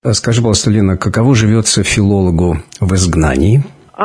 Скажи, пожалуйста, Лена, каково живется филологу в изгнании?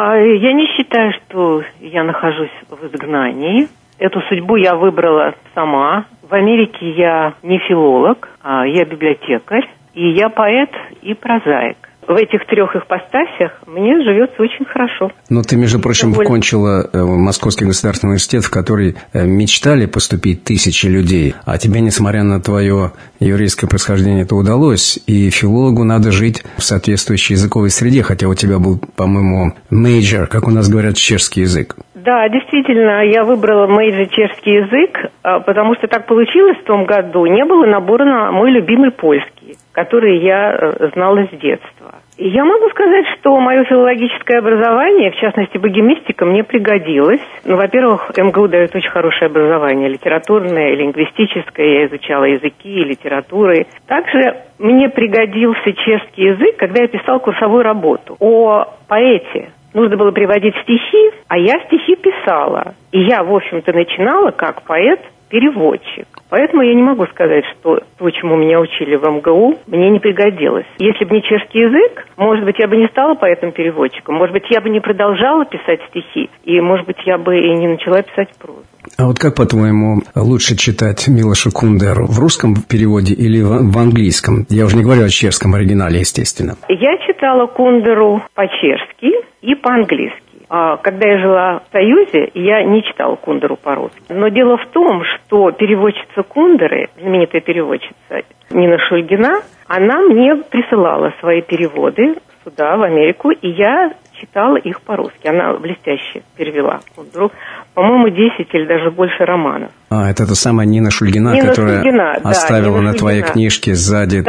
Я не считаю, что я нахожусь в изгнании. Эту судьбу я выбрала сама. В Америке я не филолог, я библиотекарь, и я поэт и прозаик. В этих трех ипостасях мне живется очень хорошо. Но ты, между прочим, окончила Московский государственный университет, в который мечтали поступить тысячи людей, а тебе, несмотря на твое еврейское происхождение, это удалось, и филологу надо жить в соответствующей языковой среде, хотя у тебя был, по-моему, мейджор, как у нас говорят, чешский язык. Да, действительно, я выбрала мейджор чешский язык, потому что так получилось в том году. Не было набора на мой любимый польский, который я знала с детства. И я могу сказать, что мое филологическое образование, в частности, богемистика, мне пригодилось. Во-первых, МГУ дает очень хорошее образование, литературное, лингвистическое. Я изучала языки и литературы. Также мне пригодился чешский язык, когда я писала курсовую работу о поэте. Нужно было приводить стихи, а я стихи писала. И я, в общем-то, начинала как поэт-переводчик. Поэтому я не могу сказать, что то, чему меня учили в МГУ, мне не пригодилось. Если бы не чешский язык, может быть, я бы не стала поэтом-переводчиком, может быть, я бы не продолжала писать стихи, и, может быть, я бы и не начала писать прозу. А вот как, по-твоему, лучше читать Милоша Кундеру? В русском переводе или в английском? Я уже не говорю о чешском оригинале, естественно. Я читала Кундеру по-чешски и по-английски. Когда я жила в Союзе, я не читала Кундеру по-русски. Но дело в том, что переводчица Кундеры, знаменитая переводчица Нина Шульгина, она мне присылала свои переводы сюда, в Америку, и я читала их по-русски. Она блестяще перевела Кундеру. По-моему, 10 или даже больше романов. Это та самая Нина Шульгина, которая оставила Нина на твоей книжке сзади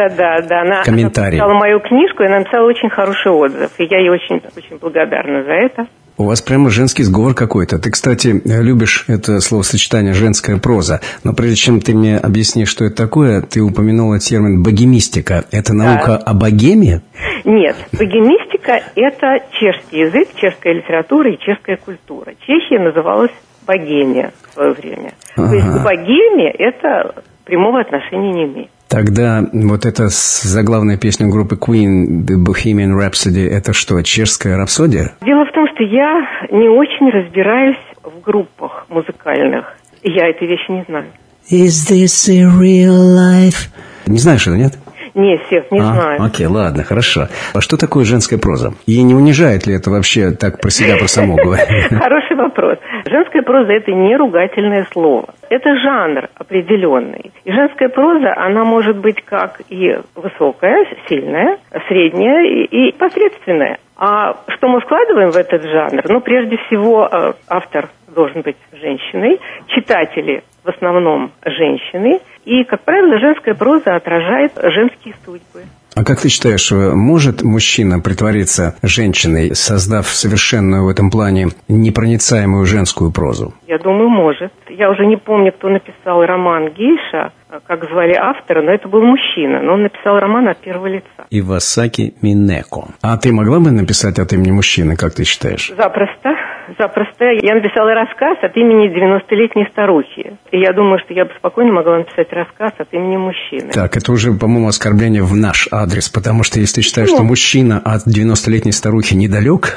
комментарий. Она написала мою книжку, и она написала очень хороший отзыв. И я ей очень, очень благодарна за это. У вас прямо женский сговор какой-то. Ты, кстати, любишь это словосочетание «женская проза». Но прежде чем ты мне объяснишь, что это такое, ты упомянула термин «богемистика». Это наука о богеме? Нет, богемистика – это чешский язык, чешская литература и чешская культура. Чехия называлась Богемия в свое время. То есть к богеме это прямого отношения не имеет. Тогда вот эта заглавная песня группы Queen, The Bohemian Rhapsody, это что, чешская рапсодия? Дело в том, что я не очень разбираюсь в группах музыкальных. Я этой вещи не знаю. Is this a real life? Не знаешь это, нет? Нет, Сев, не знаю. Окей, ладно, хорошо. А что такое женская проза? И не унижает ли это вообще так про себя, про саму говорить? Хороший вопрос. Женская проза – это не ругательное слово. Это жанр определенный. И женская проза, она может быть как и высокая, сильная, средняя и посредственная. А что мы вкладываем в этот жанр? Ну, прежде всего, автор должен быть женщиной, читатели в основном женщины, и, как правило, женская проза отражает женские судьбы. А как ты считаешь, может мужчина притвориться женщиной, создав совершенную в этом плане непроницаемую женскую прозу? Я думаю, может. Я уже не помню, кто написал роман «Гейша», как звали автора, но это был мужчина, но он написал роман от первого лица. Ивасаки Минеко. А ты могла бы написать от имени мужчины, как ты считаешь? Запросто. Я написала рассказ от имени 90-летней старухи. И я думаю, что я бы спокойно могла написать рассказ от имени мужчины. Так, это уже, по-моему, оскорбление в наш адрес, потому что если ты считаешь, что мужчина от 90-летней старухи недалек...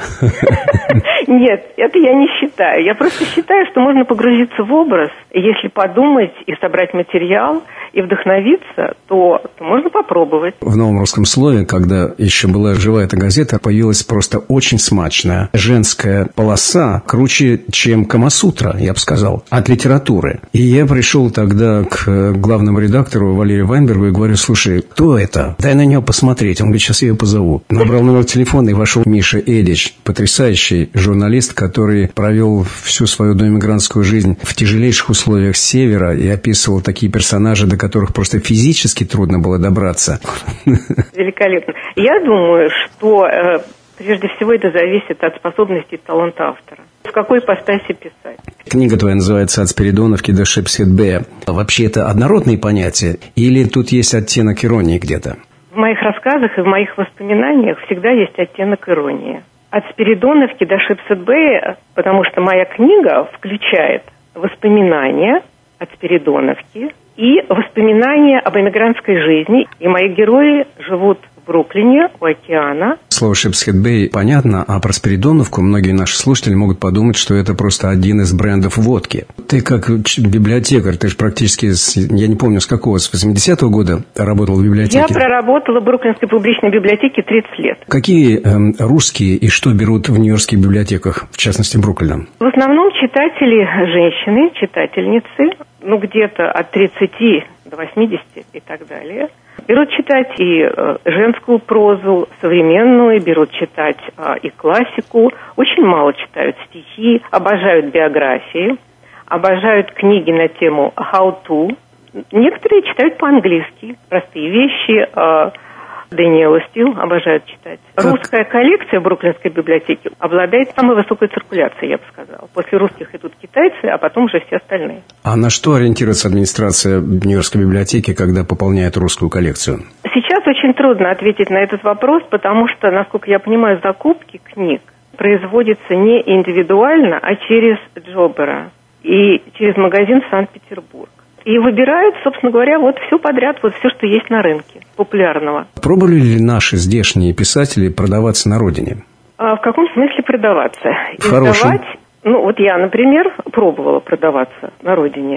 Нет, это я не считаю. Я просто считаю, что можно погрузиться в образ, если подумать и собрать материал, и вдохновиться, то можно попробовать. В «Новом русском слове», когда еще была жива эта газета, появилась просто очень смачная женская полоса, круче, чем Камасутра, я бы сказал, от литературы. И я пришел тогда к главному редактору Валерию Вайнбергу и говорю: слушай, кто это? Дай на нее посмотреть. Он говорит: сейчас я ее позову. Набрал номер телефона, и вошел Миша Эдич, потрясающий журналист, который провел всю свою доэмигрантскую жизнь в тяжелейших условиях севера и описывал такие персонажи, до которых просто физически трудно было добраться. Великолепно. Я думаю, что прежде всего это зависит от способности и таланта автора. В какой ипостаси писать? Книга твоя называется «От Спиридоновки до Шепсхед-Бэя». Вообще это однородные понятия или тут есть оттенок иронии где-то? В моих рассказах и в моих воспоминаниях всегда есть оттенок иронии. От Спиридоновки до Шепсхед-Бэя, потому что моя книга включает воспоминания от Спиридоновки и воспоминания об эмигрантской жизни. И мои герои живут в Бруклине, у океана. Слово Шипсхед-Бэй понятно, а про Спиридоновку многие наши слушатели могут подумать, что это просто один из брендов водки. Ты как библиотекарь, ты же практически, я не помню с какого, с 80-го года работал в библиотеке? Я проработала в Бруклинской публичной библиотеке 30 лет. Какие русские и что берут в нью-йоркских библиотеках, в частности Бруклина? В основном читатели женщины, читательницы, где-то от 30 до 80 и так далее. Берут читать и женскую прозу, современную, берут читать и классику. Очень мало читают стихи, обожают биографии, обожают книги на тему «how to». Некоторые читают по-английски, простые вещи. Дэниела Стил обожают читать. Русская коллекция в Бруклинской библиотеке обладает самой высокой циркуляцией, я бы сказала. После русских идут китайцы, а потом уже все остальные. А на что ориентируется администрация Нью-Йоркской библиотеки, когда пополняет русскую коллекцию? Сейчас очень трудно ответить на этот вопрос, потому что, насколько я понимаю, закупки книг производятся не индивидуально, а через Джобера и через магазин Санкт-Петербург. И выбирают, собственно говоря, вот все подряд, вот все, что есть на рынке популярного. Пробовали ли наши здешние писатели продаваться на родине? А в каком смысле продаваться? В хорошем. Я, например, пробовала продаваться на родине.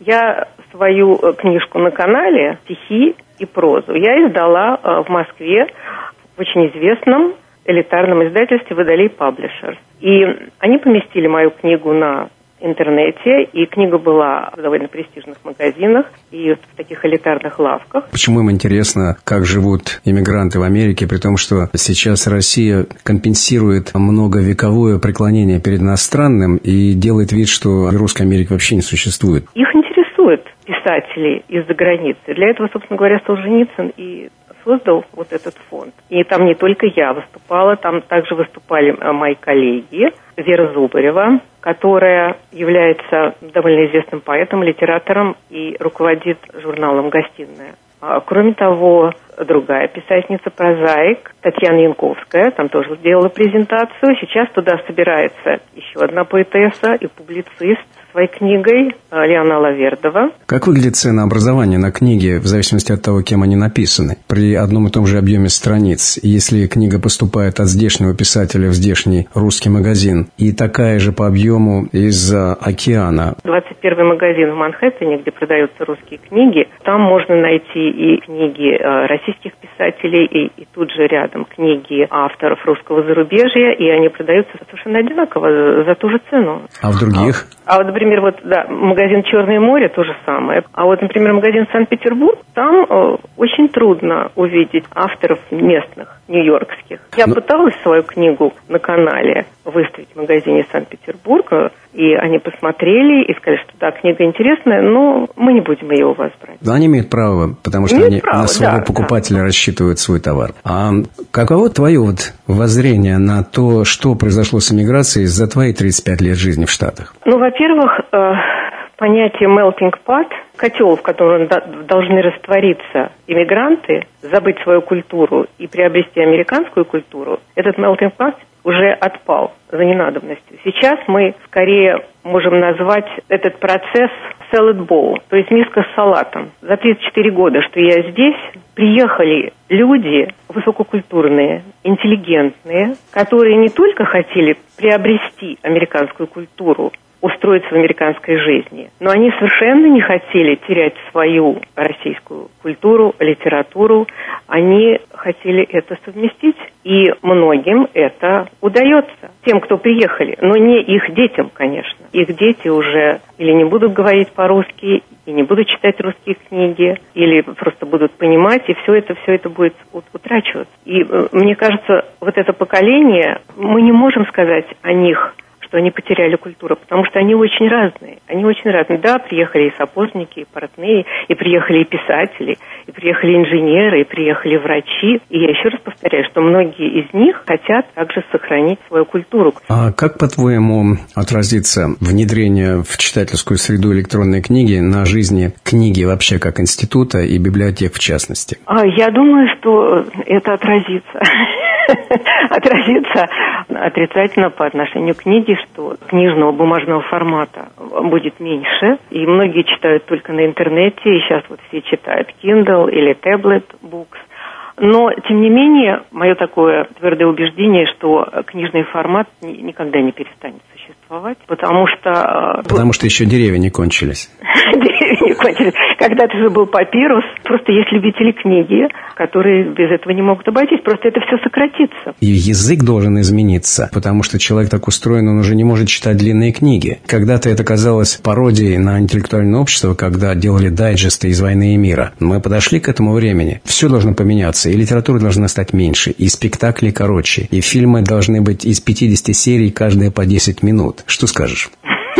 Я свою книжку на канале «Стихи и прозу» я издала в Москве в очень известном элитарном издательстве «Водолей Паблишерс». И они поместили мою книгу на интернете, и книга была в довольно престижных магазинах и в таких элитарных лавках. Почему им интересно, как живут иммигранты в Америке, при том, что сейчас Россия компенсирует многовековое преклонение перед иностранным и делает вид, что русской Америки вообще не существует? Их интересуют писатели из-за границы. Для этого, собственно говоря, Солженицын и создал вот этот фонд. И там не только я выступала, там также выступали мои коллеги. Вера Зубарева, которая является довольно известным поэтом, литератором и руководит журналом «Гостиная». Кроме того, другая писательница, прозаик Татьяна Янковская, там тоже сделала презентацию. Сейчас туда собирается еще одна поэтесса и публицист со своей книгой Лиана Лавердова. Как выглядит ценообразование на книги в зависимости от того, кем они написаны? При одном и том же объеме страниц, если книга поступает от здешнего писателя в здешний русский магазин и такая же по объему из океана. 21-й магазин в Манхэттене, где продаются русские книги, там можно найти и книги российских писателей, и тут же рядом книги авторов русского зарубежья, и они продаются совершенно одинаково за ту же цену. А в других? Например, магазин «Черное море» то же самое. А вот, например, магазин «Санкт-Петербург», там очень трудно увидеть авторов местных, нью-йоркских. Я пыталась свою книгу на канале выставить в магазине Санкт-Петербурга, и они посмотрели и сказали, что да, книга интересная, но мы не будем ее у вас брать. Да, они имеют право, потому что они на своего покупателя рассчитывают свой товар. А каково твое воззрение на то, что произошло с эмиграцией за твои 35 лет жизни в Штатах? Во-первых, понятие melting pot, котел, в котором должны раствориться иммигранты, забыть свою культуру и приобрести американскую культуру, этот melting pot уже отпал за ненадобностью. Сейчас мы скорее можем назвать этот процесс salad bowl, то есть миска с салатом. За 34 года, что я здесь, приехали люди высококультурные, интеллигентные, которые не только хотели приобрести американскую культуру, устроиться в американской жизни. Но они совершенно не хотели терять свою российскую культуру, литературу. Они хотели это совместить. И многим это удается. Тем, кто приехали. Но не их детям, конечно. Их дети уже или не будут говорить по-русски, и не будут читать русские книги, или просто будут понимать, и все это будет утрачиваться. И мне кажется, вот это поколение, мы не можем сказать о них, что они потеряли культуру, потому что они очень разные. Они очень разные. Да, приехали и сапожники, и портные, и приехали и писатели, и приехали инженеры, и приехали врачи. И я еще раз повторяю, что многие из них хотят также сохранить свою культуру. А как, по-твоему, отразится внедрение в читательскую среду электронной книги на жизни книги вообще как института и библиотек в частности? Я думаю, что это отразится отрицательно по отношению к книге, что книжного бумажного формата будет меньше, и многие читают только на интернете, и сейчас вот все читают Kindle или Tablet Books, Но, тем не менее, мое такое твердое убеждение, что книжный формат никогда не перестанет существовать, потому что... Потому что еще деревья не кончились. Деревья не кончились. Когда-то же был папирус. Просто есть любители книги, которые без этого не могут обойтись. Просто это все сократится. И язык должен измениться, потому что человек так устроен, он уже не может читать длинные книги. Когда-то это казалось пародией на интеллектуальное общество, когда делали дайджесты из «Войны и мира». Мы подошли к этому времени. Все должно поменяться. И литература должна стать меньше, и спектакли короче, и фильмы должны быть из 50 серий, каждая по 10 минут. Что скажешь?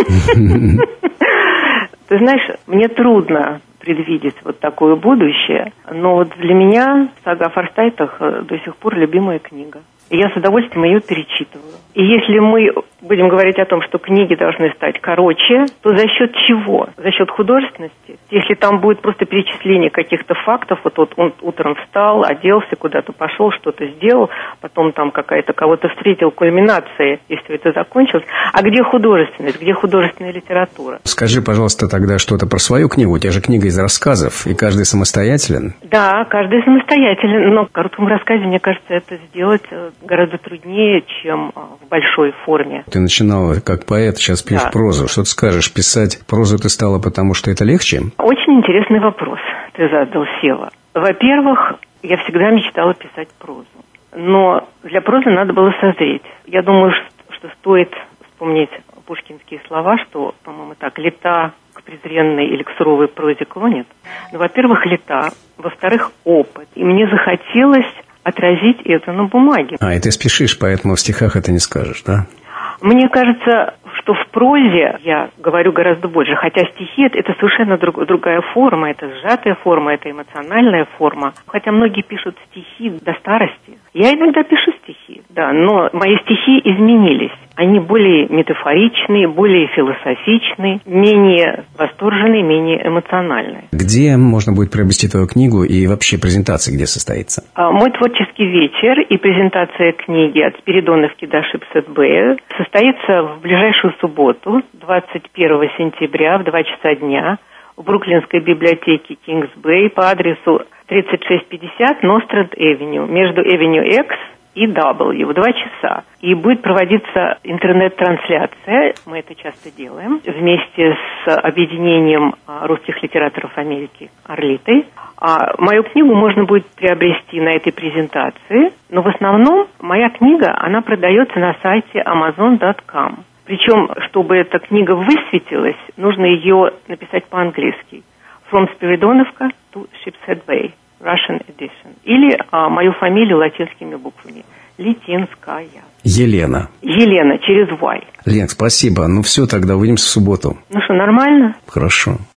Ты знаешь, мне трудно предвидеть вот такое будущее, но вот для меня сага о Форсайтах до сих пор любимая книга. И я с удовольствием ее перечитываю. И если мы будем говорить о том, что книги должны стать короче, то за счет чего? За счет художественности? Если там будет просто перечисление каких-то фактов, вот он утром встал, оделся, куда-то пошел, что-то сделал, потом там кого-то встретил, кульминация, и все это закончилось. А где художественность? Где художественная литература? Скажи, пожалуйста, тогда что-то про свою книгу. У тебя же книга из рассказов, и каждый самостоятелен. Да, каждый самостоятелен, но в коротком рассказе, мне кажется, это сделать гораздо труднее, чем в большой форме. Ты начинала как поэт, сейчас пишешь прозу. Что ты скажешь? Писать прозу ты стала, потому что это легче? Очень интересный вопрос ты задал, Сева. Во-первых, я всегда мечтала писать прозу. Но для прозы надо было созреть. Я думаю, что стоит вспомнить пушкинские слова, что, по-моему, так, лета к презренной или к суровой прозе клонит. Ну, во-первых, лета. Во-вторых, опыт. И мне захотелось отразить это на бумаге. И ты спешишь, поэтому в стихах это не скажешь, да? Мне кажется, что в прозе я говорю гораздо больше, хотя стихи это совершенно другая форма, это сжатая форма, это эмоциональная форма. Хотя многие пишут стихи до старости. Я иногда пишу стихи, да, но мои стихи изменились. Они более метафоричные, более философичные, менее восторженные, менее эмоциональные. Где можно будет приобрести твою книгу и вообще презентация где состоится? Мой творческий вечер и презентация книги «От Спиридоновки до Шипсет-Бэя» состоится в ближайшую субботу, 21 сентября в 2 часа дня в Бруклинской библиотеке Кингс-Бэй по адресу 3650 Ностранд-Эвеню, между Эвеню X и W в 2 часа. И будет проводиться интернет-трансляция, мы это часто делаем, вместе с объединением русских литераторов Америки «Орлитой». Мою книгу можно будет приобрести на этой презентации, но в основном моя книга, она продается на сайте amazon.com. Причем, чтобы эта книга высветилась, нужно ее написать по-английски. From Спиридоновка to Shipshead Bay, Russian edition. Или мою фамилию латинскими буквами. Литинская. Елена. Елена, через Y. Лен, спасибо. Ну все, тогда увидимся в субботу. Ну что, нормально? Хорошо.